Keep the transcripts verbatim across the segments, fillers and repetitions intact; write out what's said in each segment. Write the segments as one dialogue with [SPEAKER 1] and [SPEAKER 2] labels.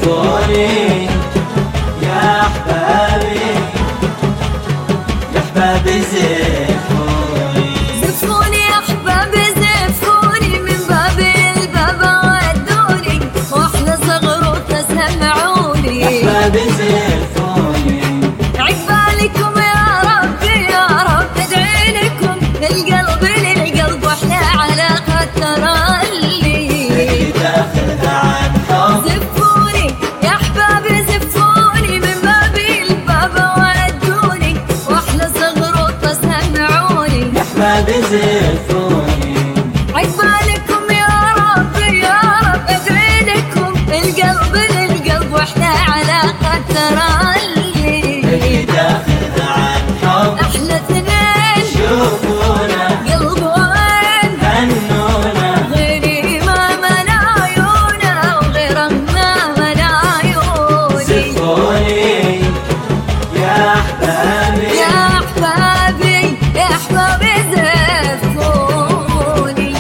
[SPEAKER 1] زفوني يا أحبابي، يا أحبابي زفوني.
[SPEAKER 2] زفوني يا أحبابي زفوني، من باب الباب ودوني، وأحلى زغروطة سمعوني.
[SPEAKER 1] يا أحبابي زفوني،
[SPEAKER 2] عقبالكم يا ربي يا رب، أدعي لكم القلب للقلب، وإحنا علاقة ترالي
[SPEAKER 1] تاخذ عن حب.
[SPEAKER 2] زفوني يا أحبابي زفوني، من باب الباب ودوني، وأحلى زغروطة سمعوني.
[SPEAKER 1] يا أحبابي زفوني،
[SPEAKER 2] عقبالكم يا رب يا رب، أدعي لكم القلب للقلب، وإحنا علاقة ترالي
[SPEAKER 1] تاخذ عن حب.
[SPEAKER 2] أحلى اثنين
[SPEAKER 1] شوفونا
[SPEAKER 2] قلب وين،
[SPEAKER 1] هنونا
[SPEAKER 2] غيري ما ملا عيونه، وغيره ما ملا عيوني.
[SPEAKER 1] زفوني يا أحبابي،
[SPEAKER 2] يا أحبابي يا أحبابي زفوني.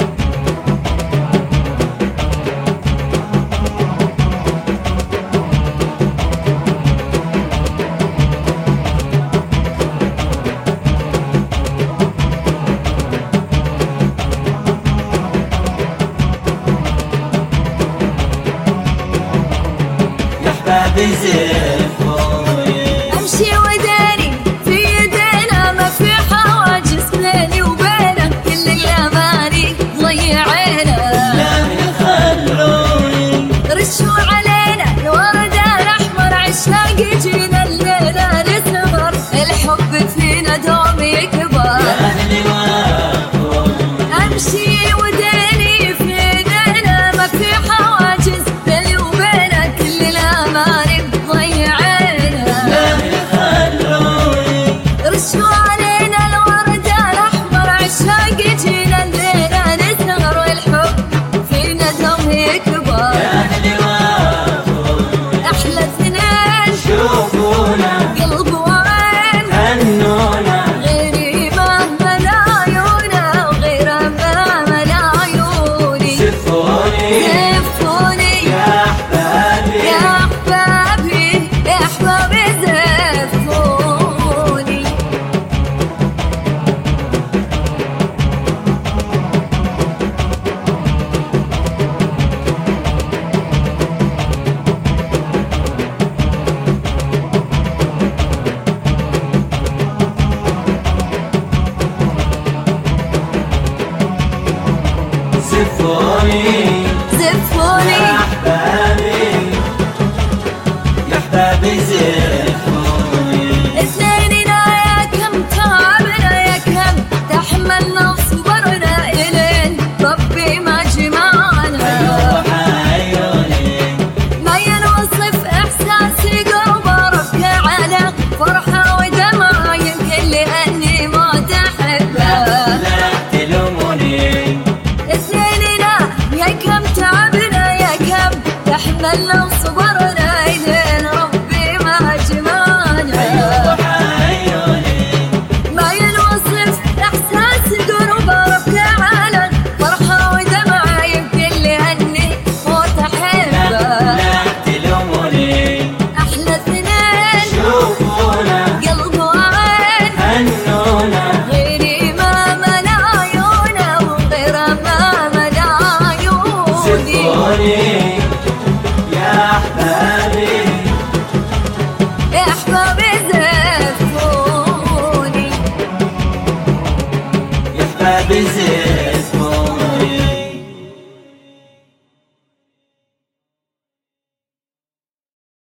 [SPEAKER 1] أحبابي زفوني.
[SPEAKER 2] أمشي وداني في يدينا، ما في حواجز بيني وبينه، كل الأماني ضيعينا.
[SPEAKER 1] لا يخلوني
[SPEAKER 2] رشوا علينا الورد الأحمر، عشاق يجينا الليلة نسمر، الحب فينا دوم يكبر.
[SPEAKER 1] أهلي وافوني.
[SPEAKER 2] أمشي وداني في يدينا، ما في حواجز بيني وبينه، كل الأماني ضيعينا.
[SPEAKER 1] لا يخلوني
[SPEAKER 2] رشوا علينا الورد الأحمر، عشاق يجينا الليلة نسهر، والحب فينا دوم يكبر.
[SPEAKER 1] أهلي وافوني.
[SPEAKER 2] أحلى اثنين
[SPEAKER 1] شوفونا
[SPEAKER 2] قلب وين،
[SPEAKER 1] هنونا
[SPEAKER 2] غيري ما ملا عيونه، وغيره ما ملا عيوني.
[SPEAKER 1] زفوني
[SPEAKER 2] زفوني
[SPEAKER 1] يا أحبابي،
[SPEAKER 2] يا أحبابي يا أحبابي زفوني.
[SPEAKER 1] زفوني
[SPEAKER 2] زفوني
[SPEAKER 1] يا أحبابي، يا أحبابي زفوني.
[SPEAKER 2] اثنيننا يا كم تعبنا، يا كم تحملنا وصبرنا، إلين ربي ما جمعنا.
[SPEAKER 1] روح عيوني
[SPEAKER 2] ما ينوصف إحساسي قرب ربك على فرحة ودمع، يمكن لأني ما تحبه.
[SPEAKER 1] لا تلوموني.
[SPEAKER 2] اثنيننا يا كم تعبنا، يا كم تحملنا وصبرنا، إلين ربي ما جمعنا.
[SPEAKER 1] روح عيوني
[SPEAKER 2] ما ينوصف إحساس قرب ربك على فرحة ودمع، يمكن لأني موت أحبه.
[SPEAKER 1] لا تلوموني.
[SPEAKER 2] أحلى اثنين
[SPEAKER 1] شوفونا
[SPEAKER 2] قلب وعين،
[SPEAKER 1] هنونا
[SPEAKER 2] غيري ما ملا عيونه، وغيره ما ملا عيوني.
[SPEAKER 1] زفوني يا أحبابي،
[SPEAKER 2] يا أحبابي زفوني.
[SPEAKER 1] يا أحبابي زفوني.